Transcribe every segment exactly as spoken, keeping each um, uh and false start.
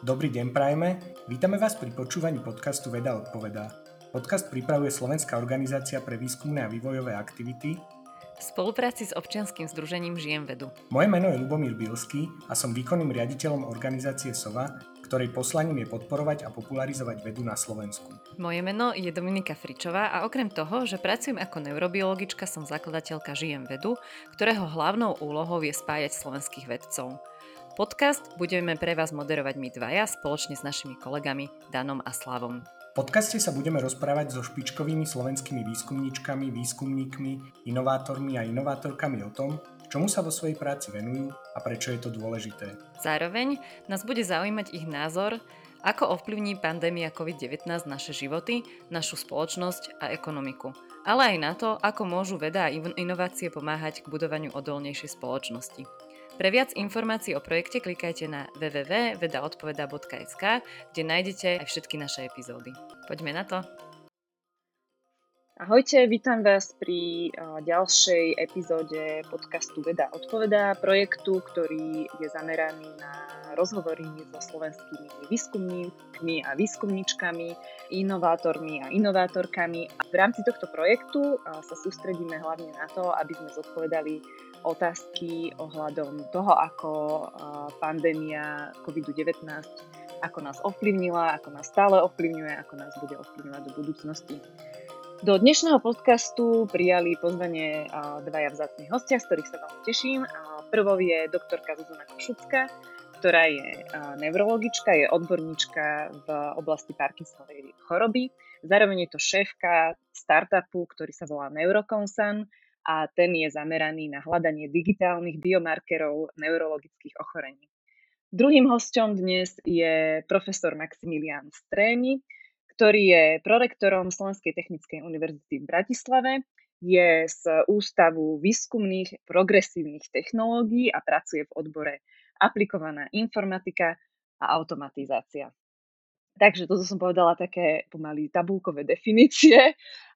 Dobrý deň prajeme, vítame vás pri počúvaní podcastu Veda odpovedá. Podcast pripravuje Slovenská organizácia pre výskumné a vývojové aktivity v spolupráci s občianskym združením Žijem vedu. Moje meno je Ľubomír Bilský a som výkonným riaditeľom organizácie SOVA, ktorej poslaním je podporovať a popularizovať vedu na Slovensku. Moje meno je Dominika Fričová a okrem toho, že pracujem ako neurobiologička, som zakladateľka Žijem vedu, ktorého hlavnou úlohou je spájať slovenských vedcov. Podcast budeme pre vás moderovať my dvaja spoločne s našimi kolegami Danom a Slavom. V podcaste sa budeme rozprávať so špičkovými slovenskými výskumníčkami, výskumníkmi, inovátormi a inovátorkami o tom, čomu sa vo svojej práci venujú a prečo je to dôležité. Zároveň nás bude zaujímať ich názor, ako ovplyvní pandémia covid devätnásť naše životy, našu spoločnosť a ekonomiku. Ale aj na to, ako môžu veda a inovácie pomáhať k budovaniu odolnejšej spoločnosti. Pre viac informácií o projekte klikajte na w w w bodka veda odpoveda bodka es ka, kde nájdete aj všetky naše epizódy. Poďme na to! Ahojte, vítam vás pri ďalšej epizóde podcastu Veda odpovedá, projektu, ktorý je zameraný na rozhovory so slovenskými výskumníkmi a výskumníčkami, inovátormi a inovátorkami. A v rámci tohto projektu sa sústredíme hlavne na to, aby sme zodpovedali otázky ohľadom toho, ako pandémia covid devätnásť ako nás ovplyvnila, ako nás stále ovplyvňuje, ako nás bude ovplyvňovať do budúcnosti. Do dnešného podcastu prijali pozvanie dvaja vzácni hostia, z ktorých sa veľmi teším. Prvou je doktorka Zuzana Košucká, ktorá je neurologička, je odborníčka v oblasti Parkinsonovej choroby. Zároveň je to šéfka startupu, ktorý sa volá Neurokonsan a ten je zameraný na hľadanie digitálnych biomarkerov neurologických ochorení. Druhým hosťom dnes je profesor Maximilián Strémy, ktorý je prorektorom Slovenskej technickej univerzity v Bratislave, je z Ústavu výskumných progresívnych technológií a pracuje v odbore aplikovaná informatika a automatizácia. Takže toto som povedala také pomaly tabulkové definície.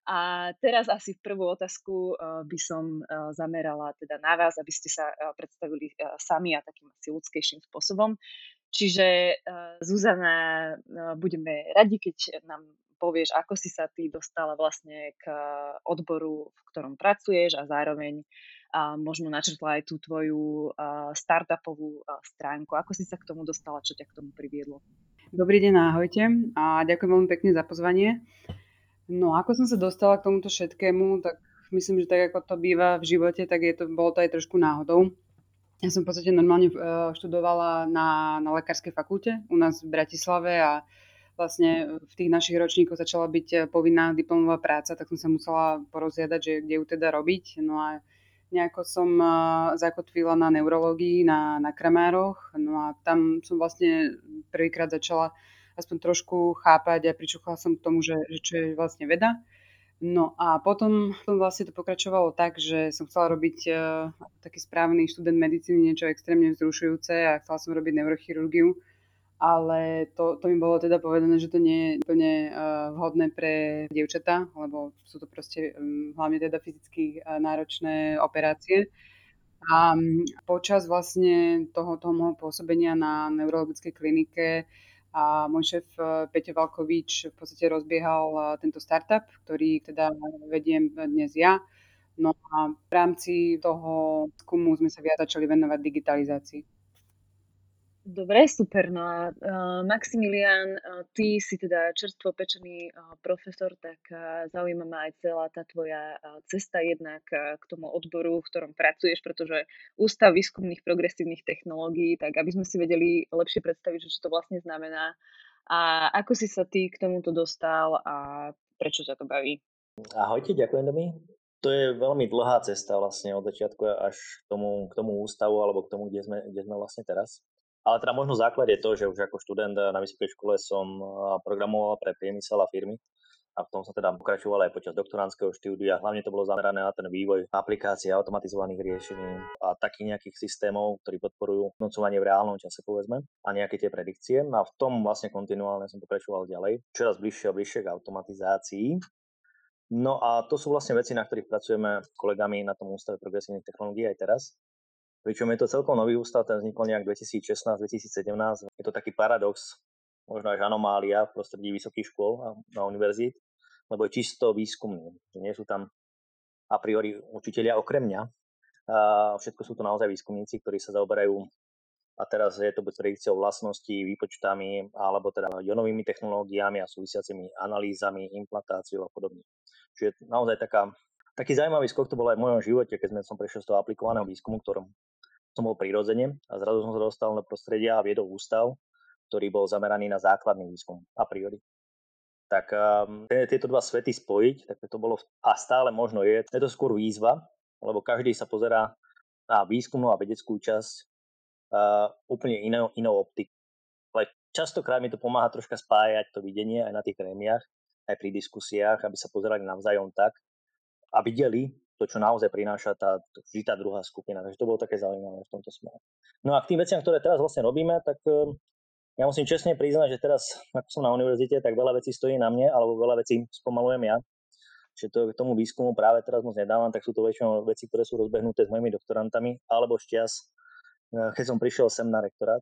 A teraz asi prvú otázku by som zamerala teda na vás, aby ste sa predstavili sami a takým asi ľudskejším spôsobom. Čiže Zuzana, budeme radi, keď nám povieš, ako si sa ty dostala vlastne k odboru, v ktorom pracuješ a zároveň možno načrtla aj tú tvoju startupovú stránku. Ako si sa k tomu dostala, čo ťa k tomu priviedlo? Dobrý deň, ahojte a ďakujem veľmi pekne za pozvanie. No, ako som sa dostala k tomuto všetkému, tak myslím, že tak ako to býva v živote, tak je to, bolo to aj trošku náhodou. Ja som v podstate normálne študovala na, na lekárskej fakulte u nás v Bratislave a vlastne v tých našich ročníkoch začala byť povinná diplomová práca, tak som sa musela porozhľadať, že kde ju teda robiť. No a nejako som zakotvila na neurológii, na, na Kramároch. No a tam som vlastne prvýkrát začala aspoň trošku chápať a pričuchala som k tomu, že, že čo je vlastne veda. No a potom vlastne to pokračovalo tak, že som chcela robiť uh, taký správny študent medicíny, niečo extrémne vzrušujúce a chcela som robiť neurochirurgiu, ale to, to mi bolo teda povedané, že to nie je úplne uh, vhodné pre dievčatá, lebo sú to proste um, hlavne teda fyzicky uh, náročné operácie. A um, počas vlastne toho, toho môjho pôsobenia na neurologickej klinike a môj šéf Peťo Valkovič v podstate rozbiehal tento startup, ktorý teda vediem dnes ja. No a v rámci toho skúmu sme sa viac začali venovať digitalizácii. Dobre, super. No a uh, Maximilián, uh, ty si teda čerstvo pečený uh, profesor, tak uh, zaujíma ma aj celá tá tvoja uh, cesta jednak uh, k tomu odboru, v ktorom pracuješ, pretože Ústav výskumných progresívnych technológií, tak aby sme si vedeli lepšie predstaviť, čo to vlastne znamená a ako si sa ty k tomuto dostal a prečo ťa to baví. Ahojte, ďakujem Domi. To je veľmi dlhá cesta vlastne od začiatku až k tomu, k tomu ústavu alebo k tomu, kde sme, kde sme vlastne teraz. Ale teda možno základ je to, že už ako študent na vysokej škole som programoval pre priemysel a firmy a v tom som teda pokračoval aj počas doktorandského štúdia. Hlavne to bolo zamerané na ten vývoj aplikácií, automatizovaných riešení a takých nejakých systémov, ktorí podporujú nocovanie v reálnom čase, povedzme, a nejaké tie predikcie. A v tom vlastne kontinuálne som pokračoval ďalej, čoraz bližšie a bližšie k automatizácii. No a to sú vlastne veci, na ktorých pracujeme s kolegami na tom Ústave progresívnych technológií aj teraz. Pričom je to celkom nový ústav, ten vznikol nejak dvetisícšestnásť dvetisícsedemnásť. Je to taký paradox, možno až anomália v prostredí vysokých škôl a na univerzít, lebo je čisto výskumný. Že nie sú tam a priori učitelia okrem mňa. A všetko sú to naozaj výskumníci, ktorí sa zaoberajú, a teraz je to buď predikciou vlastností, výpočtami, alebo teda jonovými technológiami a súvisiacimi analýzami, implantáciou a podobne. Čiže naozaj taká, taký zaujímavý skok to bol aj v mojom živote, keď sme som prešiel z toho aplikovaného výskumu, ktorom som bol prirodzene a zrazu som sa dostal do prostredia a viedol ústav, ktorý bol zameraný na základný výskum a priori. Tak um, tieto dva svety spojiť, tak to bolo a stále možno je. Je to skôr výzva, lebo každý sa pozerá na výskumnú a vedeckú časť uh, úplne inou, inou optikou. Ale častokrát mi to pomáha troška spájať to videnie aj na tých krémiách, aj pri diskusiách, aby sa pozerali navzájom tak a videli to, čo naozaj prináša tá, vždy tá druhá skupina. Takže to bolo také zaujímavé v tomto smere. No a k tým veciam, ktoré teraz vlastne robíme, tak um, ja musím čestne priznať, že teraz, ako som na univerzite, tak veľa vecí stojí na mne, alebo veľa vecí spomalujem ja. Čiže to k tomu výskumu práve teraz moc nedávam, tak sú to väčšinou veci, ktoré sú rozbehnuté s mojimi doktorantami, alebo šťas, keď som prišiel sem na rektorát.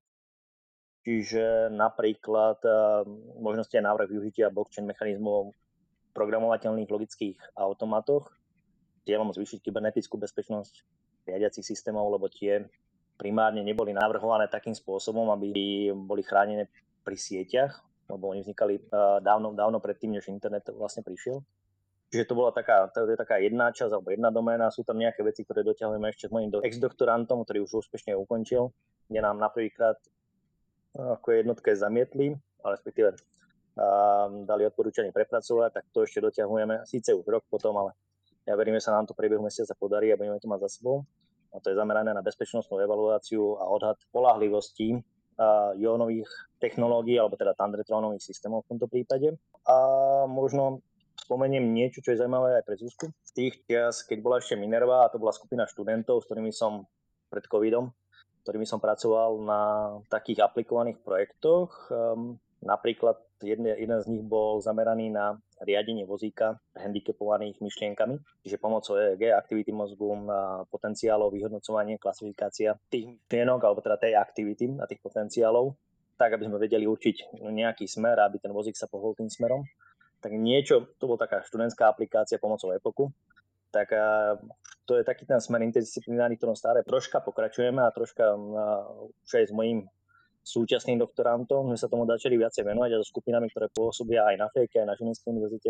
Čiže napríklad možnosti a návrh využitia blockchain mechanizmov programovateľných logických automatoch, cieľom zvýšiť kybernetickú bezpečnosť riadiacich systémov, lebo tie primárne neboli navrhované takým spôsobom, aby boli chránené pri sieťach, lebo oni vznikali uh, dávno, dávno predtým, než internet vlastne prišiel. Čiže to bola taká, to je taká jedna časť alebo jedna doména. Sú tam nejaké veci, ktoré doťahujeme ešte s mojím ex-doktorantom, ktorý už úspešne ukončil, kde nám na prvýkrát uh, ako jednotke zamietli, ale respektíve uh, dali odporúčanie prepracovať, tak to ešte doťahujeme. Síce už rok potom, ale ja verím, že sa nám to v priebehu mesiaca podarí a budeme to mať za sebou. A to je zamerané na bezpečnostnú evaluáciu a odhad spoľahlivosti jónových technológií, alebo teda tandretrónových systémov v tomto prípade. A možno spomeniem niečo, čo je zaujímavé aj pre Zuzku. Z tých čias, keď bola ešte Minerva, a to bola skupina študentov, s ktorými som pred covidom, ktorými som pracoval na takých aplikovaných projektoch. Um, napríklad jeden, jeden z nich bol zameraný na riadenie vozíka handicapovaných myšlienkami, čiže pomocou é é gé, aktivity mozgu, potenciálov, vyhodnocovanie, klasifikácia tých myšlienok, alebo teda tej aktivity a tých potenciálov, tak aby sme vedeli určiť nejaký smer, aby ten vozík sa pohol tým smerom. Tak niečo, to bola taká študentská aplikácia pomocou Epoku, tak to je taký ten smer interdisciplinárny, ktorom stále troška pokračujeme a troška už aj s mojím súčasným doktorantom, že sa tomu začali viacej venovať a so skupinami, ktoré pôsobia aj na FEJke, aj na Žilinskej univerzite,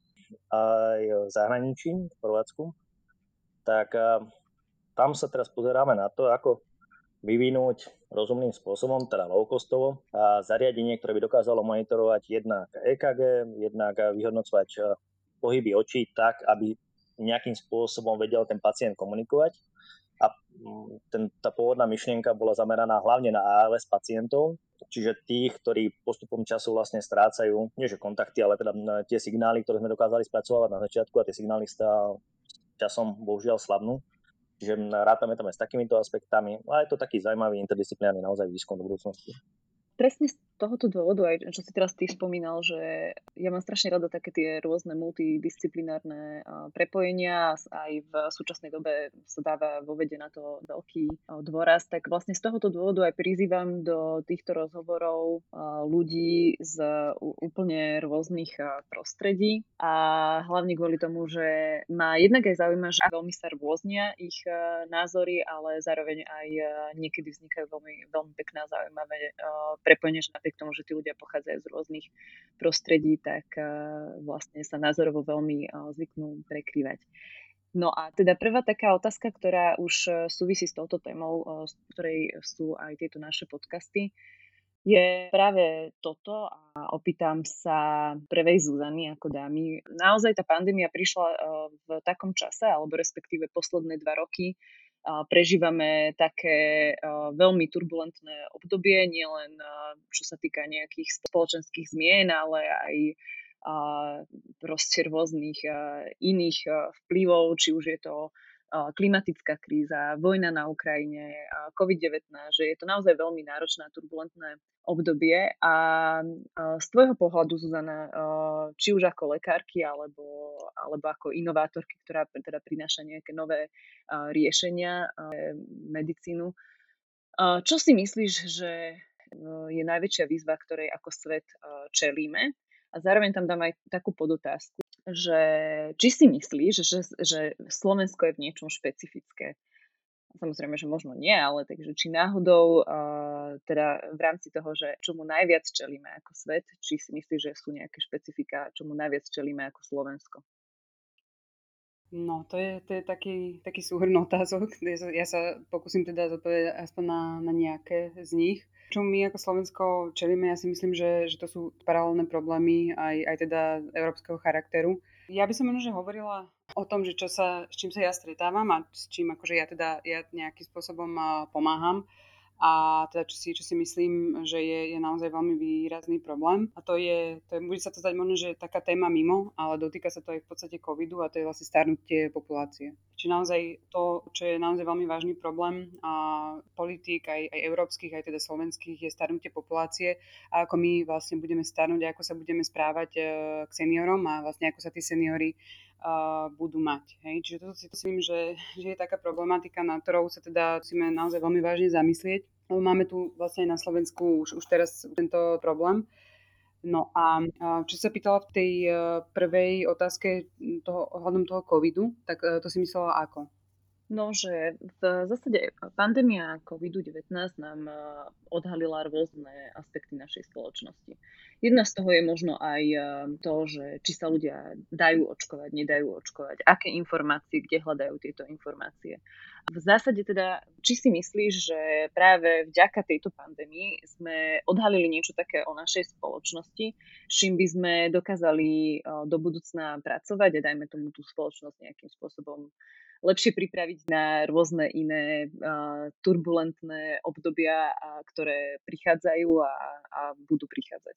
aj v zahraničí, v Chorvátsku. Tak tam sa teraz pozeráme na to, ako vyvinúť rozumným spôsobom, teda low-costovo, zariadenie, ktoré by dokázalo monitorovať jednak é ká gé, jednak vyhodnocovať pohyby očí tak, aby nejakým spôsobom vedel ten pacient komunikovať. A ten, tá pôvodná myšlienka bola zameraná hlavne na á el es pacientov, čiže tých, ktorí postupom času vlastne strácajú, nie že kontakty, ale teda tie signály, ktoré sme dokázali spracovať na začiatku, a tie signály sa časom bohužiaľ slabnú. Čiže rátame tam aj s takýmito aspektami, a je to taký zaujímavý interdisciplinárny naozaj výskum do budúcnosti. Presne z tohoto dôvodu, aj čo si teraz ty spomínal, že ja mám strašne rada také tie rôzne multidisciplinárne prepojenia, aj v súčasnej dobe sa dáva vo vede na to veľký dôraz, tak vlastne z tohoto dôvodu aj prizývam do týchto rozhovorov ľudí z úplne rôznych prostredí a hlavne kvôli tomu, že ma jednak aj zaujíma, že veľmi sa rôznia ich názory, ale zároveň aj niekedy vznikajú veľmi, veľmi pekné a zaujímavé prepojenie, že napriek tomu, že tí ľudia pochádzajú z rôznych prostredí, tak uh, vlastne sa názorovo veľmi uh, zvyknú prekrývať. No a teda prvá taká otázka, ktorá už uh, súvisí s touto témou, uh, z ktorej sú aj tieto naše podcasty, je práve toto a opýtam sa prvej Zuzany ako dámy. Naozaj tá pandémia prišla uh, v takom čase, alebo respektíve posledné dva roky, prežívame také uh, veľmi turbulentné obdobie, nielen uh, čo sa týka nejakých spoločenských zmien, ale aj uh, proste rôznych uh, iných uh, vplyvov, či už je to klimatická kríza, vojna na Ukrajine, covid devätnásť, že je to naozaj veľmi náročné a turbulentné obdobie a z tvojho pohľadu, Zuzana, či už ako lekárky alebo, alebo ako inovátorky, ktorá teda prináša nejaké nové riešenia medicínu, čo si myslíš, že je najväčšia výzva, ktorej ako svet čelíme? A zároveň tam dám aj takú podotázku, že či si myslíš, že, že Slovensko je v niečom špecifické. Samozrejme, že možno nie, ale takže či náhodou uh, teda v rámci toho, že čomu najviac čelíme ako svet, či si myslíš, že sú nejaké špecifika, čomu najviac čelíme ako Slovensko? No, to je, to je taký, taký súhrn otázok. Ja sa pokúsim teda zodpovedať aspoň na, na nejaké z nich. Čo my ako Slovensko čelíme, ja si myslím, že, že to sú paralelné problémy aj, aj teda európskeho charakteru. Ja by som možno že hovorila o tom, že čo sa, s čím sa ja stretávam a s čím akože ja teda ja nejakým spôsobom pomáham. A teda čo si, čo si myslím, že je, je naozaj veľmi výrazný problém. A to je, to je, bude sa to zdať možno, že taká téma mimo, ale dotýka sa to aj v podstate covidu a to je vlastne starnutie populácie. Čiže naozaj to, čo je naozaj veľmi vážny problém a politík aj, aj európskych, aj teda slovenských, je starnutie populácie a ako my vlastne budeme starnúť a ako sa budeme správať k seniorom a vlastne ako sa tí seniori Uh, budú mať. Hej. Čiže toto si myslím, že, že je taká problematika, na ktorou sa teda musíme naozaj veľmi vážne zamyslieť. Máme tu vlastne na Slovensku už, už teraz tento problém. No a čo sa pýtala v tej prvej otázke toho, ohľadom toho covidu, tak to si myslela ako? No, že v zásade pandémia covid devätnásť nám odhalila rôzne aspekty našej spoločnosti. Jedna z toho je možno aj to, že či sa ľudia dajú očkovať, nedajú očkovať, aké informácie, kde hľadajú tieto informácie. V zásade teda, či si myslíš, že práve vďaka tejto pandémii sme odhalili niečo také o našej spoločnosti, s čím by sme dokázali do budúcna pracovať a dajme tomu tú spoločnosť nejakým spôsobom lepšie pripraviť na rôzne iné uh, turbulentné obdobia, uh, ktoré prichádzajú a, a budú prichádzať.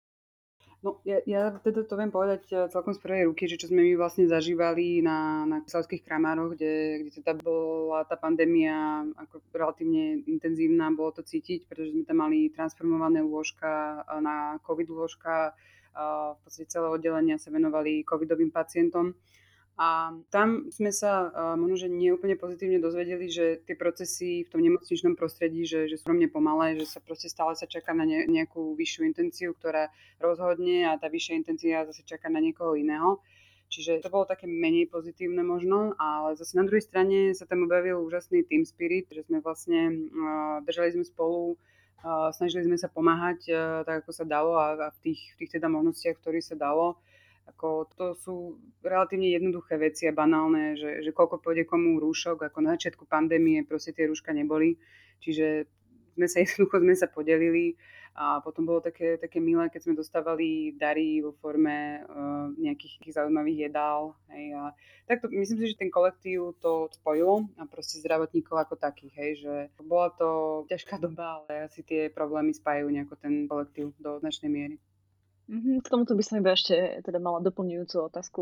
No, ja, ja teda to viem povedať celkom z prvej ruky, že čo sme my vlastne zažívali na, na Kyselsských Kramároch, kde, kde teda bola tá pandémia ako relatívne intenzívna, bolo to cítiť, pretože sme tam mali transformované lôžka na covid lôžka, v podstate celé oddelenia sa venovali covidovým pacientom. A tam sme sa uh, možno, že neúplne pozitívne dozvedeli, že tie procesy v tom nemocničnom prostredí, že, že sú veľmi pomalé, že sa proste stále sa čaká na ne, nejakú vyššiu intenciu, ktorá rozhodne a tá vyššia intencia zase čaká na niekoho iného. Čiže to bolo také menej pozitívne možno, ale zase na druhej strane sa tam objavil úžasný team spirit, že sme vlastne uh, držali sme spolu, uh, snažili sme sa pomáhať uh, tak, ako sa dalo a, a v tých, v tých teda možnostiach, ktorých sa dalo. Ako, to sú relatívne jednoduché veci a banálne, že, že koľko pôjde komu rúšok, ako na začiatku pandémie proste tie rúška neboli, čiže sme sa jednoducho sme sa podelili a potom bolo také, také milé, keď sme dostávali dary vo forme uh, nejakých zaujímavých jedál. Hej, a takto myslím si, že ten kolektív to spojilo a proste zdravotníkov ako takých, hej, že bola to ťažká doba, ale asi tie problémy spájajú nejako ten kolektív do značnej miery. K tomuto by som iba ešte teda mala doplňujúcu otázku.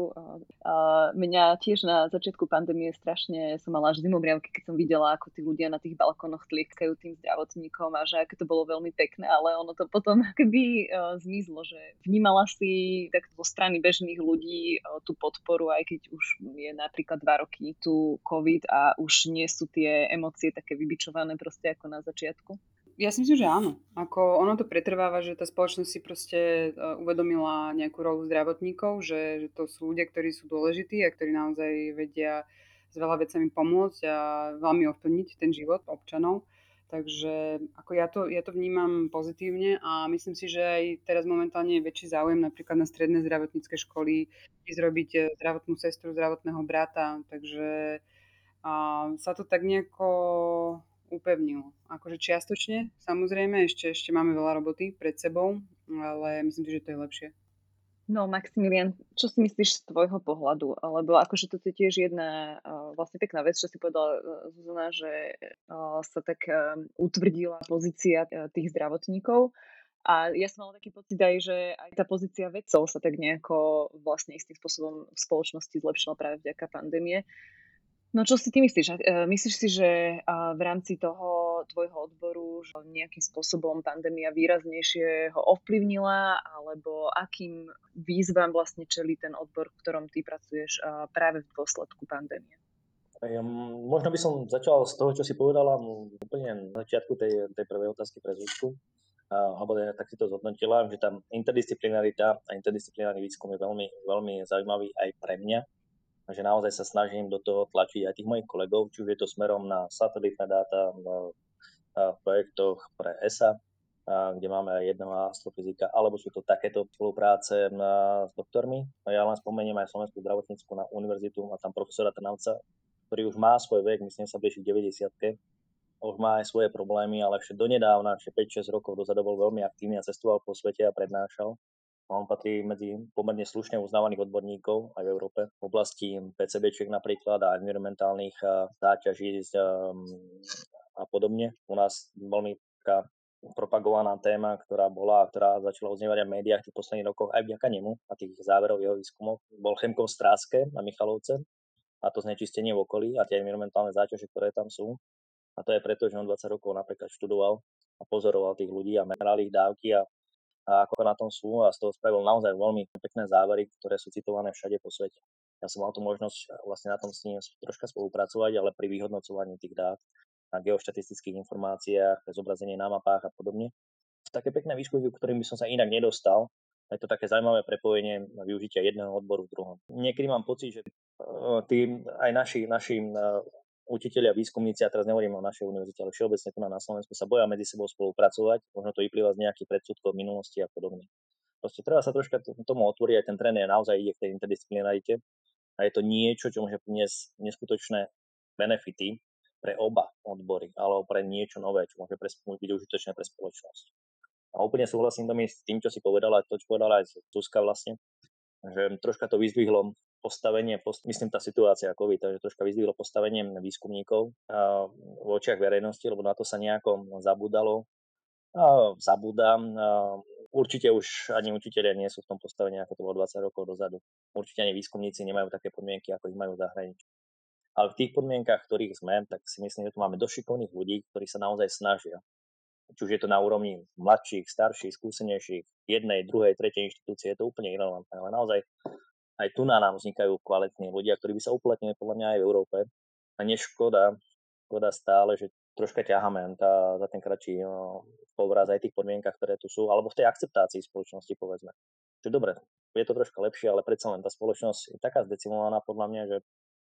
A mňa tiež na začiatku pandémie strašne som mala až zimomriavky, keď som videla, ako tí ľudia na tých balkónoch tliekajú tým zdravotníkom a že aké to bolo veľmi pekné, ale ono to potom akoby uh, zmizlo, že vnímala si tak zo strany bežných ľudí uh, tú podporu, aj keď už je napríklad dva roky tu COVID a už nie sú tie emócie také vybičované proste ako na začiatku. Ja si myslím, že áno. Ako ono to pretrváva, že tá spoločnosť si proste uvedomila nejakú rolu zdravotníkov, že, že to sú ľudia, ktorí sú dôležití a ktorí naozaj vedia s veľa vecami pomôcť a veľmi ovplyvniť ten život občanov. Takže ako ja to, ja to vnímam pozitívne a myslím si, že aj teraz momentálne je väčší záujem napríklad na stredné zdravotnícke školy ísť robiť zdravotnú sestru, zdravotného brata. Takže a sa to tak nejako upevnilo. Akože čiastočne, samozrejme, ešte, ešte máme veľa roboty pred sebou, ale myslím si, že to je lepšie. No, Maximilian, čo si myslíš z tvojho pohľadu? Lebo akože to je tiež jedna uh, vlastne pekná vec, čo si povedala, uh, Zuzana, že uh, sa tak uh, utvrdila pozícia uh, tých zdravotníkov. A ja som mala taký pocit aj, že aj tá pozícia vedcov sa tak nejako vlastne istým spôsobom v spoločnosti zlepšila práve vďaka pandémie. No čo si ty myslíš? E, Myslíš si, že a, v rámci toho tvojho odboru že nejakým spôsobom pandémia výraznejšie ho ovplyvnila, alebo akým výzvam vlastne čelí ten odbor, v ktorom ty pracuješ a, práve v dôsledku pandémie? Ja, m, možno by som začal z toho, čo si povedala m, úplne na začiatku tej, tej prvej otázky pre Zuzku. A, alebo teda tak si to zhodnotila, že tam interdisciplinarita a interdisciplinárny výskum je veľmi, veľmi zaujímavý aj pre mňa. Že naozaj sa snažím do toho tlačiť aj tých mojich kolegov, či už je to smerom na satelitné dáta v, v projektoch pre E S A, a, kde máme aj jedného astrofyzika, alebo sú to takéto spolupráce na, s doktormi. A ja len spomeniem aj Slovenskú zdravotnícku na univerzitu, a tam profesora Trnavca, ktorý už má svoj vek, myslím sa blíži k deväťdesiatke, už má aj svoje problémy, ale ešte donedávna, ešte päť šesť rokov dozadu bol veľmi aktívny a cestoval po svete a prednášal. On patrí medzi pomerne slušne uznávaných odborníkov aj v Európe v oblasti PCBčiek napríklad a environmentálnych záťaží a podobne. U nás veľmi taká propagovaná téma, ktorá bola, ktorá začala uznievať aj v médiách v tých posledných rokoch aj vďaka nemu a tých záverov jeho výskumov, bol chemkom v Stráske na Michalovce a to znečistenie v okolí a tie environmentálne záťaže, ktoré tam sú. A to je preto, že on dvadsať rokov napríklad študoval a pozoroval tých ľudí a meral ich dávky a a ako na tom sú a z toho spravil naozaj veľmi pekné závery, ktoré sú citované všade po svete. Ja som mal tú možnosť vlastne na tom s ním troška spolupracovať, ale pri vyhodnocovaní tých dát, na geoštatistických informáciách, zobrazenie na mapách a podobne. Také pekné výškovky, ktorým by som sa inak nedostal. Je to také zaujímavé prepojenie využitia jedného odboru v druhom. Niekedy mám pocit, že tí, aj naši, naši učitelia, výskumníci, a teraz nehovorím o našej univerzite, ale všeobecne tu na Slovensku sa boja medzi sebou spolupracovať, možno to vyplýva z nejakých predsudkov minulosti a podobne. Proste treba sa troška tomu otvoriť, aj ten trend je naozaj ide k tej interdisciplinarite a je to niečo, čo môže priniesť neskutočné benefity pre oba odbory, alebo pre niečo nové, čo môže byť užitočné pre spoločnosť. A úplne súhlasím s tým, čo si povedala, to, čo povedala aj Zuzka vlastne, že troška to vyzdvihlo postavenie, post, myslím tá situácia COVID, takže troška vyzdvihlo postavenie výskumníkov a, v očiach verejnosti, lebo na to sa nejako zabudalo. A, zabúda. A, určite už ani učitelia nie sú v tom postavení, ako to bolo dvadsať rokov dozadu. Určite ani výskumníci nemajú také podmienky, ako ich majú v zahraničí. Ale v tých podmienkach, v ktorých sme, tak si myslím, že tu máme dosť šikovných ľudí, ktorí sa naozaj snažia. Či už je to na úrovni mladších, starších, skúsenejších, jednej, druhej, tretej inštitúcie, je to úplne irelevantné, ale naozaj aj tu na nám vznikajú kvalitní ľudia, ktorí by sa uplatnili podľa mňa aj v Európe. A neškoda, škoda stále, že troška ťaháme tá, za ten kratší no, povraz aj tých podmienkach, ktoré tu sú, alebo v tej akceptácii spoločnosti, povedzme. Že dobre, je to troška lepšie, ale predsa len tá spoločnosť je taká zdecimovaná podľa mňa, že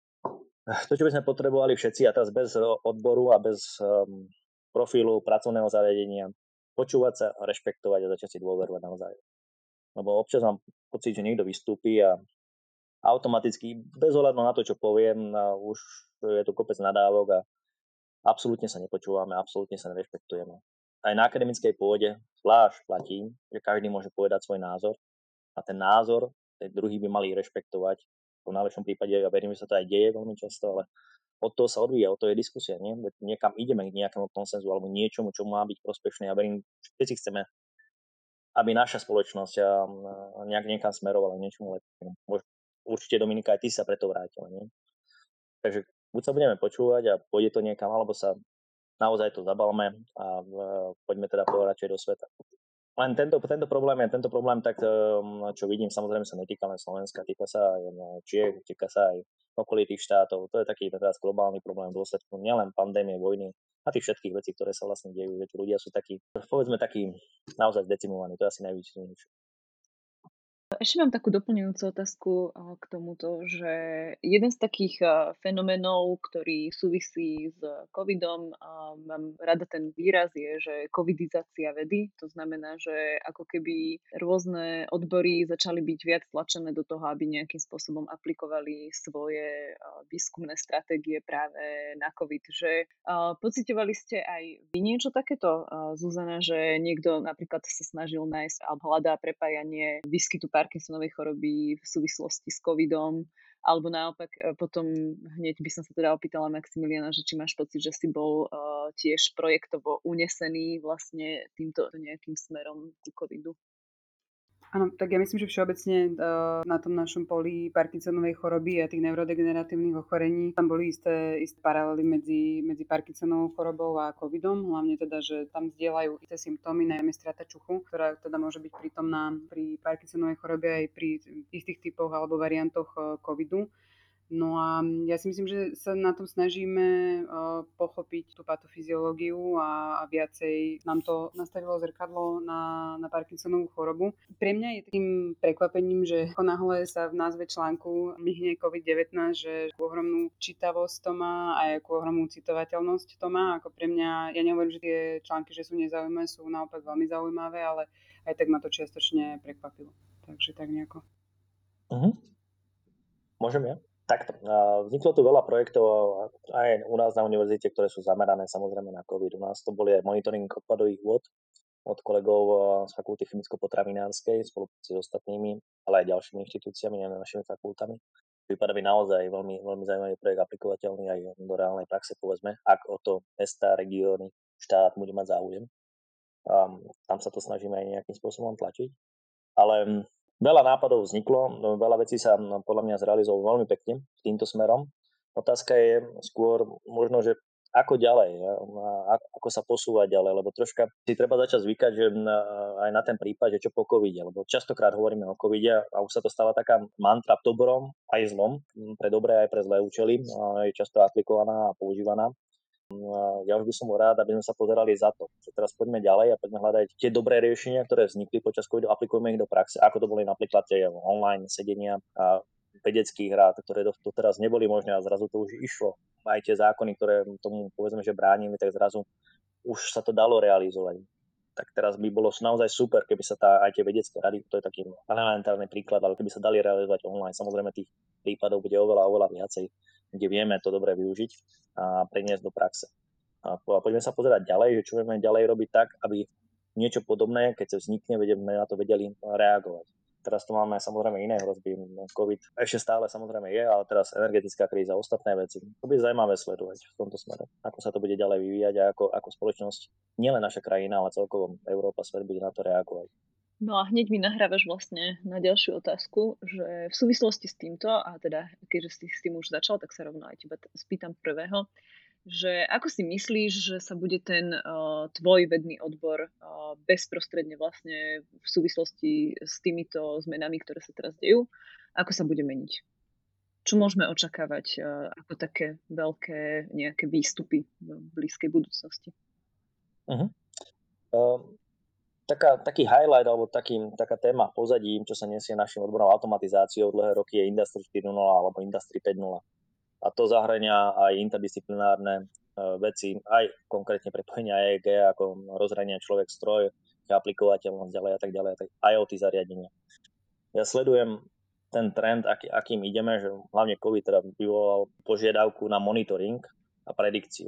to, čo by sme potrebovali všetci, a teraz bez odboru a bez um, profilu pracovného zariadenia, počúvať sa, rešpektovať a začať si dôverovať naozaj. Lebo občas mám pocit, že niekto vystúpi a automaticky, bez ohľadu na to, čo poviem, už je to kopec nadávok a absolútne sa nepočúvame, absolútne sa nerešpektujeme. Aj na akademickej pôde zvlášť platí, že každý môže povedať svoj názor a ten názor, ten druhý by mali rešpektovať. V najlepšom prípade, ja verím, že sa to aj deje veľmi často, ale od toho sa odvíja, od toho je diskusia, nie? Niekam ideme k nejakému konsenzu alebo niečomu, čo má byť prospešné. Ja verím, že všetci chceme, aby naša spoločnosť nejak niekam smerovala k niečomu lepšiemu. Určite, Dominika, aj ty sa preto vrátila, nie? Takže buď sa budeme počúvať a pôjde to niekam, alebo sa naozaj to zabalme a poďme teda povedať do sveta. Len tento, tento problém je, tento problém, tak čo vidím, samozrejme sa netýka len Slovenska, týka sa aj Čiech, týka sa aj okolitých štátov. To je taký teraz globálny problém v dôsledku nielen pandémie, vojny a tých všetkých vecí, ktoré sa vlastne dejú, že ľudia sú takí, povedzme takí naozaj zdecimovaní, to je asi najvyššie. Ešte mám takú doplňujúcu otázku k tomuto, že jeden z takých fenoménov, ktorý súvisí s covidom, mám rada ten výraz, je, že covidizácia vedy. To znamená, že ako keby rôzne odbory začali byť viac tlačené do toho, aby nejakým spôsobom aplikovali svoje výskumné stratégie práve na covid. Že pociťovali ste aj vy niečo takéto, Zuzana, že niekto napríklad sa snažil nájsť alebo hľadá prepájanie výskytu Parkinsonovej choroby v súvislosti s covidom, alebo naopak potom hneď by som sa teda opýtala Maximiliana, že či máš pocit, že si bol uh, tiež projektovo unesený vlastne týmto nejakým smerom ku covidu? Áno, tak ja myslím, že všeobecne uh, na tom našom poli Parkinsonovej choroby a tých neurodegeneratívnych ochorení tam boli isté, isté paralely medzi, medzi Parkinsonovou chorobou a covidom, hlavne teda, že tam zdieľajú isté symptómy, najmä strata čuchu, ktorá teda môže byť prítomná pri Parkinsonovej chorobe aj pri istých typoch alebo variantoch uh, covidu. No a ja si myslím, že sa na tom snažíme uh, pochopiť tú patofyziológiu a, a viacej nám to nastavilo zrkadlo na, na Parkinsonovú chorobu. Pre mňa je takým prekvapením, že ako náhle sa v názve článku myhne covid devätnásť, že akú ohromnú čítavosť to má a akú ohromnú citovateľnosť to má. Ako pre mňa, ja nehovorím, že tie články, že sú nezaujímavé, sú naopak veľmi zaujímavé, ale aj tak ma to čiastočne prekvapilo. Takže tak nejako. Uh-huh. Môžem ja? Takto. Vzniklo tu veľa projektov aj u nás na univerzite, ktoré sú zamerané samozrejme na COVID. U nás to boli aj monitoring odpadových vôd od kolegov z fakulty chemicko-potravinárskej, spolupráci s ostatnými, ale aj ďalšími inštitúciami, aj našimi fakultami. Prípada by naozaj veľmi, veľmi zaujímavý projekt, aplikovateľný aj do reálnej praxe, povedzme, ak o to mesta, regióny, štát bude mať záujem. Um, tam sa to snažíme aj nejakým spôsobom tlačiť. Ale veľa nápadov vzniklo, veľa vecí sa podľa mňa zrealizovalo veľmi pekne týmto smerom. Otázka je skôr možno, že ako ďalej, ako sa posúvať ďalej, lebo troška si treba začať zvykať, že aj na ten prípad, že čo po covide, lebo častokrát hovoríme o covide a už sa to stala taká mantra v dobrom aj zlom, pre dobré aj pre zlé účely, je často aplikovaná a používaná. Ja už by som bol rád, aby sme sa pozerali za to. Že teraz poďme ďalej a poďme hľadať tie dobré riešenia, ktoré vznikli počas covidu, aplikujeme ich do praxe, ako to boli napríklad tie online sedenia a vedeckých rád, ktoré doteraz neboli možné a zrazu to už išlo. Aj tie zákony, ktoré tomu povedzme, že bránili, tak zrazu už sa to dalo realizovať. Tak teraz by bolo naozaj super, keby sa tá, aj tie vedecké rady, to je taký elementárny príklad, ale keby sa dali realizovať online. Samozrejme tých prípadov bude oveľa, oveľa viacej, kde vieme to dobre využiť a preniesť do praxe. A poďme sa pozerať ďalej, že čo vieme ďalej robiť tak, aby niečo podobné, keď sa vznikne, vedeme na to vedeli reagovať. Teraz tu máme samozrejme iné hrozby. COVID ešte stále samozrejme je, ale teraz energetická kríza, ostatné veci. To bude zaujímavé sledovať v tomto smere. Ako sa to bude ďalej vyvíjať a ako, ako spoločnosť, nielen naša krajina, ale celkovo Európa, svet bude na to reagovať. No a hneď mi nahrávaš vlastne na ďalšiu otázku, že v súvislosti s týmto, a teda keďže si s tým už začal, tak sa rovno aj teba spýtam prvého, že ako si myslíš, že sa bude ten uh, tvoj vedný odbor uh, bezprostredne vlastne v súvislosti s týmito zmenami, ktoré sa teraz dejú, ako sa bude meniť? Čo môžeme očakávať uh, ako také veľké nejaké výstupy v blízkej budúcnosti? Uh-huh. Um... Taká, taký highlight alebo taký, taká téma pozadím, čo sa nesie našim odborom automatizáciou dlhé roky je Industry štyri bodka nula alebo Industry päť bodka nula. A to zahrania aj interdisciplinárne e, veci, aj konkrétne prepojenia E E G, ako rozhrania človek-stroj, aplikovateľnosť ďalej a tak ďalej, tak IoT zariadenia. Ja sledujem ten trend, aký, akým ideme, že hlavne COVID teda vyvolal požiadavku na monitoring a predikciu.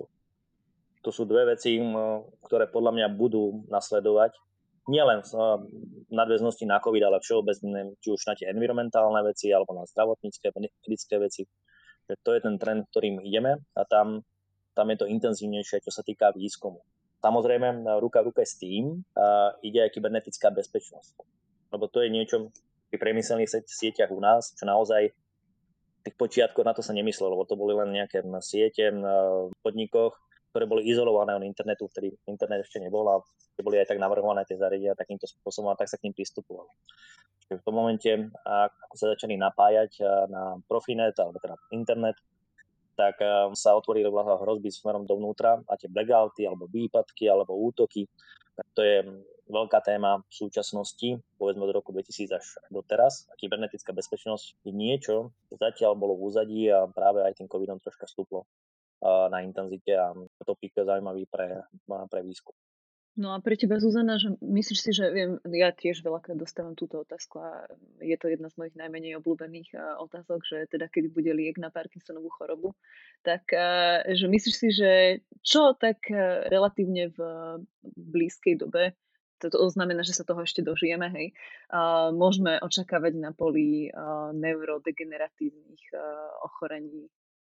To sú dve veci, ktoré podľa mňa budú nasledovať. Nielen v nadväznosti na COVID, ale všeobecne, či už na tie environmentálne veci, alebo na zdravotnícke, medické veci. Že to je ten trend, ktorým ideme a tam, tam je to intenzívnejšie, čo sa týka výskumu. Samozrejme, ruka v ruke s tým uh, ide aj kybernetická bezpečnosť. Lebo to je niečo pri priemyselných sieťach u nás, čo naozaj v tých počiatkoch na to sa nemyslelo, lebo to boli len nejaké siete v podnikoch, ktoré boli izolované od internetu, vtedy internet ešte nebol a boli aj tak navrhované tie zariadenia takýmto spôsobom a tak sa k ním pristupovalo. Čiže v tom momente, ako sa začali napájať na Profinet alebo teda internet, tak sa otvorili hrozby smerom dovnútra a tie blackouty alebo výpadky alebo útoky, tak to je veľká téma v súčasnosti, povedzme od roku dvetisíc až doteraz. A kybernetická bezpečnosť je niečo, čo zatiaľ bolo v úzadí a práve aj tým covidom troška stúplo na intenzite a topik zaujímavý pre, pre výskum. No a pre teba, Zuzana, že myslíš si, že viem, ja tiež veľakrát dostávam túto otázku a je to jedna z mojich najmenej obľúbených otázok, že teda keď bude liek na Parkinsonovú chorobu, tak že myslíš si, že čo tak relatívne v blízkej dobe, to znamená, že sa toho ešte dožijeme, hej, môžeme očakávať na poli neurodegeneratívnych ochorení?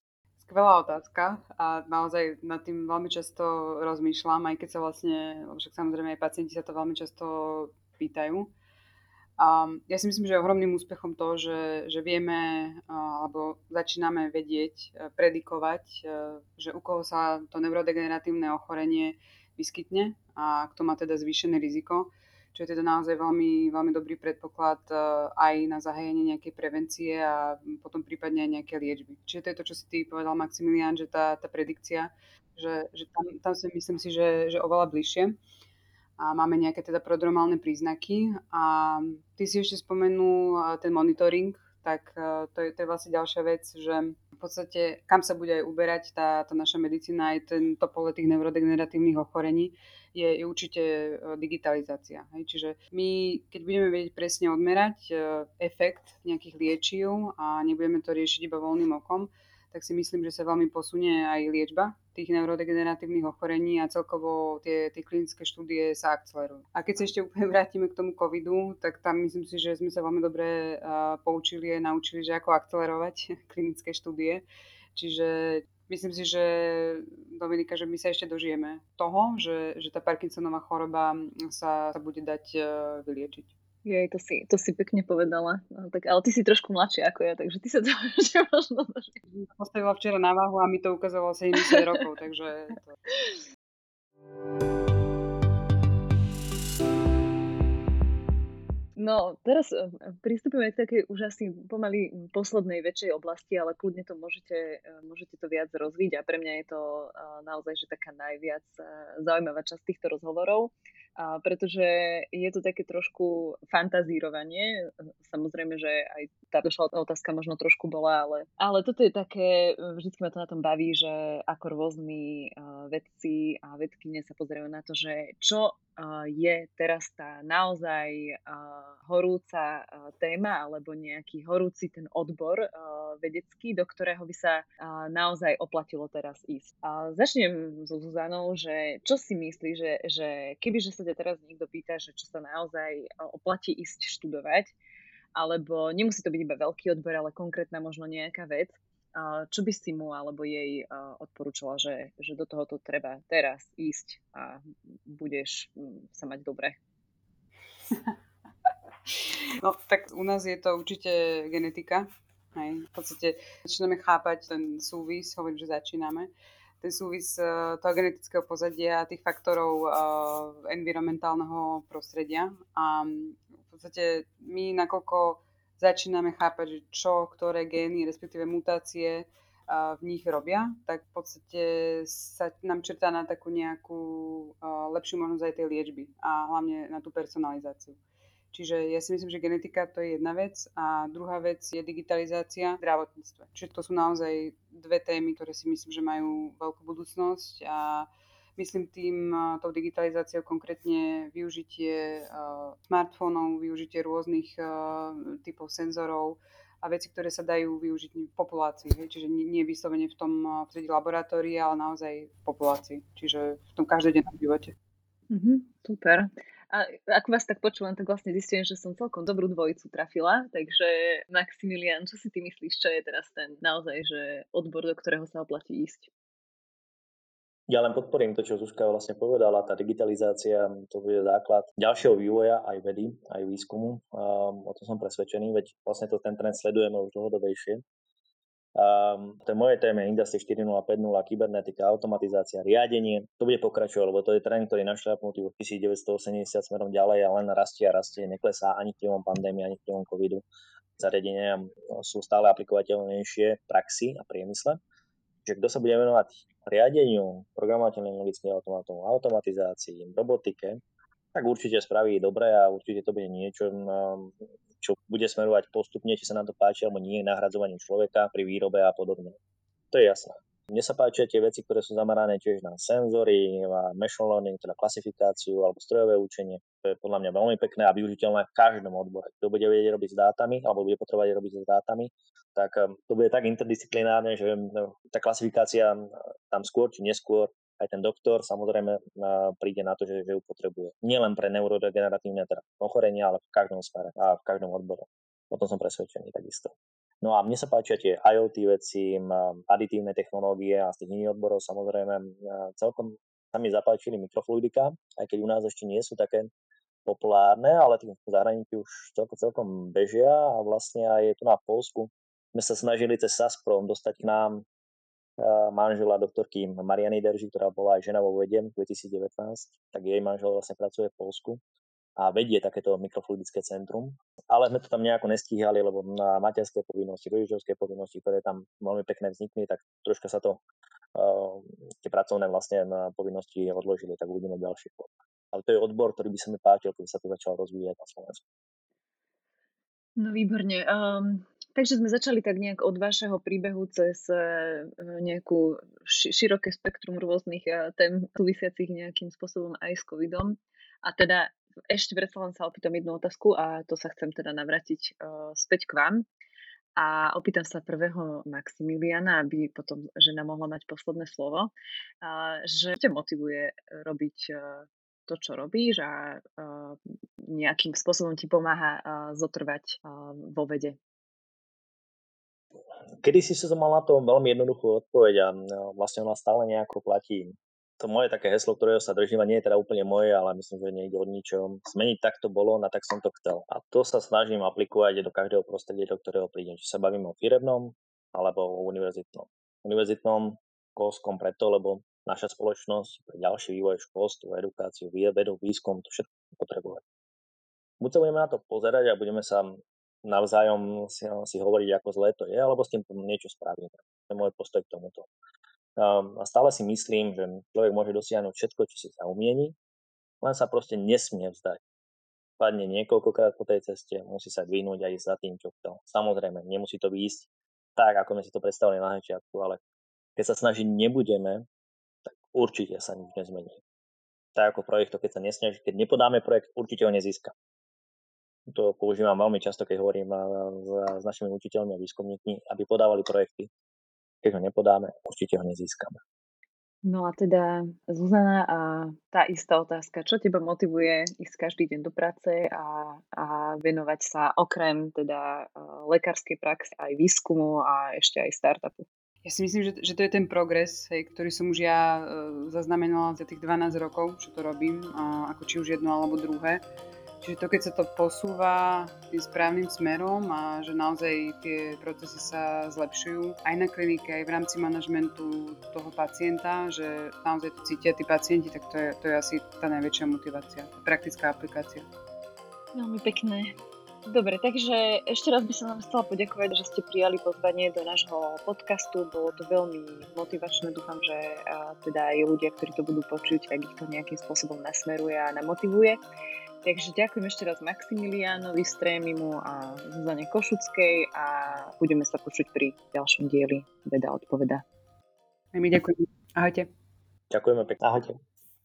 Skvelá otázka a naozaj nad tým veľmi často rozmýšľam, aj keď sa vlastne, však samozrejme aj pacienti sa to veľmi často pýtajú. A ja si myslím, že je ohromným úspechom to, že, že vieme alebo začíname vedieť, predikovať, že u koho sa to neurodegeneratívne ochorenie vyskytne a kto má teda zvýšené riziko. Čo je teda naozaj veľmi, veľmi dobrý predpoklad aj na zahájenie nejakej prevencie a potom prípadne aj nejaké liečby. Čiže to je to, čo si ty povedal, Maximilián, že tá, tá predikcia, že, že tam, tam si myslím si, že, že oveľa bližšie a máme nejaké teda prodromálne príznaky. A ty si ešte spomenul ten monitoring, tak to je, to je vlastne ďalšia vec, že v podstate kam sa bude aj uberať tá, tá naša medicína, aj tento pole tých neurodegeneratívnych ochorení, je, je určite digitalizácia. Hej. Čiže my, keď budeme vedieť presne odmerať efekt nejakých liečiv a nebudeme to riešiť iba voľným okom, tak si myslím, že sa veľmi posunie aj liečba tých neurodegeneratívnych ochorení a celkovo tie, tie klinické štúdie sa akcelerujú. A keď sa ešte úplne vrátime k tomu covidu, tak tam myslím si, že sme sa veľmi dobre uh, poučili a naučili, že ako akcelerovať klinické štúdie. Čiže myslím si, že Dominika, že my sa ešte dožijeme toho, že, že tá Parkinsonová choroba sa, sa bude dať uh, vyliečiť. Jej, to si, to si pekne povedala. No, tak, ale ty si trošku mladšia ako ja, takže ty sa to ešte možno dožije. Postavila včera na váhu a mi to ukázalo sedemdesiat rokov, takže... To... No, teraz pristúpime k takej už asi pomaly poslednej väčšej oblasti, ale kľudne to môžete, môžete to viac rozvíť a pre mňa je to naozaj že taká najviac zaujímavá časť týchto rozhovorov. A pretože je to také trošku fantazírovanie. Samozrejme, že aj tá došla otázka možno trošku bola, ale, ale toto je také, vždycky ma to na tom baví, že ako rôzni uh, vedci a vedkyne sa pozerajú na to, že čo uh, je teraz tá naozaj uh, horúca uh, téma alebo nejaký horúci ten odbor uh, vedecký, do ktorého by sa uh, naozaj oplatilo teraz ísť. A začnem so Zuzanou, že čo si myslí, že, že kebyže sa ťa teraz niekto pýta, že čo sa naozaj oplatí ísť študovať, alebo nemusí to byť iba veľký odbor, ale konkrétna možno nejaká vec, čo by si mu alebo jej odporúčala, že, že do tohoto treba teraz ísť a budeš sa mať dobre? No tak u nás je to určite genetika. Hej. V podstate začíname chápať ten súvis, hovorím, že začíname. Ten súvis uh, toho genetického pozadia, tých faktorov uh, environmentálneho prostredia. A v podstate my, nakoľko začíname chápať, že čo, ktoré gény, respektíve mutácie uh, v nich robia, tak v podstate sa nám črtá na takú nejakú uh, lepšiu možnosť aj tej liečby a hlavne na tú personalizáciu. Čiže ja si myslím, že genetika to je jedna vec a druhá vec je digitalizácia v zdravotníctve. Čiže to sú naozaj dve témy, ktoré si myslím, že majú veľkú budúcnosť a myslím tým tou digitalizáciou konkrétne využitie uh, smartfónov, využitie rôznych uh, typov senzorov a veci, ktoré sa dajú využiť v populácii. Hej? Čiže nie, nie vyslovene v tom uh, v laboratórii, ale naozaj v populácii. Čiže v tom každodennom živote. Mm-hmm, super. A ako vás tak počúvam, tak vlastne zistím, že som celkom dobrú dvojicu trafila, takže Maximilián, čo si ty myslíš, čo je teraz ten naozaj, že odbor, do ktorého sa oplatí ísť? Ja len podporím to, čo Zuzka vlastne povedala, tá digitalizácia, to bude základ ďalšieho vývoja aj vedy, aj výskumu. Um, o tom som presvedčený, veď vlastne to ten trend sledujeme už dlhodobejšie. Um, to je moje téme Industry štyri nula, päť nula, kybernetika, automatizácia, riadenie. To bude pokračovať, lebo to je trend, ktorý našľapnutý v devätnásťstoosemdesiat smerom ďalej a len rastie a rastie, neklesá ani vplyvom pandémie, ani vplyvom covidu. Zariadenia sú stále aplikovateľnejšie v praxi a priemysle. Čiže kto sa bude venovať riadeniu, programovateľným logickým automatom, automatizácii, robotike, tak určite spraví dobre a určite to bude niečo, čo bude smerovať postupne, či sa nám to páči, alebo nie, nahradzovaním človeka pri výrobe a podobne. To je jasné. Mne sa páčia tie veci, ktoré sú zamerané tiež na senzory, na machine learning, teda klasifikáciu alebo strojové učenie. To je podľa mňa veľmi pekné a využiteľné v každom odbore. Kto bude vedieť robiť s dátami, alebo bude potrebovať robiť s dátami, tak to bude tak interdisciplinárne, že tá klasifikácia tam skôr či neskôr aj ten doktor samozrejme príde na to, že, že ju potrebuje. Nielen pre neurodegeneratívne teda ochorenia, ale v každom smere a v každom odbore. O tom som presvedčený takisto. No a mne sa páčia tie IoT veci, aditívne technológie a z tých iných odborov samozrejme celkom sa mi zapáčili mikrofluidika, aj keď u nás ešte nie sú také populárne, ale tým v zahraničí už celkom, celkom bežia a vlastne aj tu na Polsku sme sa snažili cez Sasprom dostať k nám manžela doktorky Mariany Derži, ktorá bola aj žena vo vede v dvetisícdevätnásť, tak jej manžel vlastne pracuje v Polsku a vedie takéto mikrofluidické centrum. Ale sme to tam nejako nestíhali, lebo na materské povinnosti, rodičovské povinnosti, ktoré tam veľmi pekne vznikli, tak troška sa to uh, tie pracovné vlastne povinnosti odložili, tak uvidíme ďalší krok. Ale to je odbor, ktorý by sa mi páčil, keby sa to začalo rozvíjať na Slovensku. No výborne. Um, takže sme začali tak nejak od vašeho príbehu cez uh, nejakú ši- široké spektrum rôznych uh, tém súvisiacich nejakým spôsobom aj s covidom. A teda ešte predsa len sa opýtam jednu otázku a to sa chcem teda navrátiť uh, späť k vám. A opýtam sa prvého Maximiliana, aby potom žena mohla mať posledné slovo, uh, že ťa motivuje robiť uh, to, čo robíš a uh, nejakým spôsobom ti pomáha uh, zotrvať uh, vo vede. Kedy si som mal na to veľmi jednoduchú odpoveď a no, vlastne ona stále nejako platí. To moje také heslo, ktorého sa držím, a nie je teda úplne moje, ale myslím, že nejde od ničom. Zmeniť tak to bolo, na tak som to chcel. A to sa snažím aplikovať do každého prostredia, do ktorého prídem. Či sa bavím o firemnom, alebo o univerzitnom. Univerzitnom, školskom preto, lebo naša spoločnosť pre ďalší vývoj, školstvo, edukáciu, vedu, výskum, to všetko potrebuje. Buď sa budeme na to pozerať a budeme sa navzájom si, si hovoriť, ako zlé to je, alebo s tým niečo spravíme. To je môj postoj k tomuto. A stále si myslím, že človek môže dosiahnuť všetko, čo si sa umieni, len sa proste nesmie vzdať. Padne niekoľkokrát po tej ceste, musí sa dvihnúť a ísť za tým, čo chcel. Samozrejme, nemusí to ísť tak, ako sme si to predstavili na začiatku, ale keď sa snažiť nebudeme, tak určite sa nič nezmení. Tak ako projekto, keď sa nesnaží, keď nepodáme projekt, určite ho nezíska. To používam veľmi často, keď hovorím s našimi učiteľmi a výskumníkmi, aby podávali projekty. Keď ho nepodáme, určite ho nezískame. No a teda, Zuzana, a tá istá otázka, čo teba motivuje ísť každý deň do práce a, a venovať sa okrem teda lekárskej praxe aj výskumu a ešte aj startupu? Ja si myslím, že, že to je ten progres, hej, ktorý som už ja e, zaznamenala za tých dvanásť rokov, čo to robím, a ako či už jedno alebo druhé. Čiže to, keď sa to posúva tým správnym smerom a že naozaj tie procesy sa zlepšujú aj na klinike, aj v rámci manažmentu toho pacienta, že naozaj to cítia tí pacienti, tak to je, to je asi tá najväčšia motivácia, praktická aplikácia. Veľmi pekné. Dobre, takže ešte raz by som vám chcela poďakovať, že ste prijali pozvanie do nášho podcastu. Bolo to veľmi motivačné. Dúfam, že a, teda aj ľudia, ktorí to budú počuť, tak ich to nejakým spôsobom nasmeruje a namotivuje. Takže ďakujem ešte raz Maximiliánovi Strémimu a Zuzane Košuckej a budeme sa počuť pri ďalšom dieli Veda odpoveda. A my ďakujeme. Ahojte. Ďakujeme pekne. Ahojte.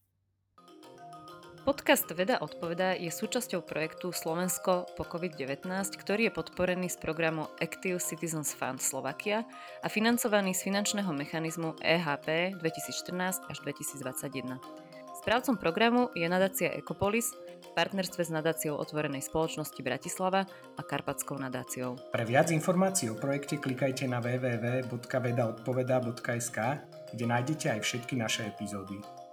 Podcast Veda odpoveda je súčasťou projektu Slovensko po covid devätnásť, ktorý je podporený z programu Active Citizens Fund Slovakia a financovaný z finančného mechanizmu E H P dvetisícštrnásť až dvetisícdvadsaťjeden. Správcom programu je nadácia Ecopolis v partnerstve s nadáciou Otvorenej spoločnosti Bratislava a Karpatskou nadáciou. Pre viac informácií o projekte klikajte na w w w bodka veda odpoveda bodka es ka, kde nájdete aj všetky naše epizódy.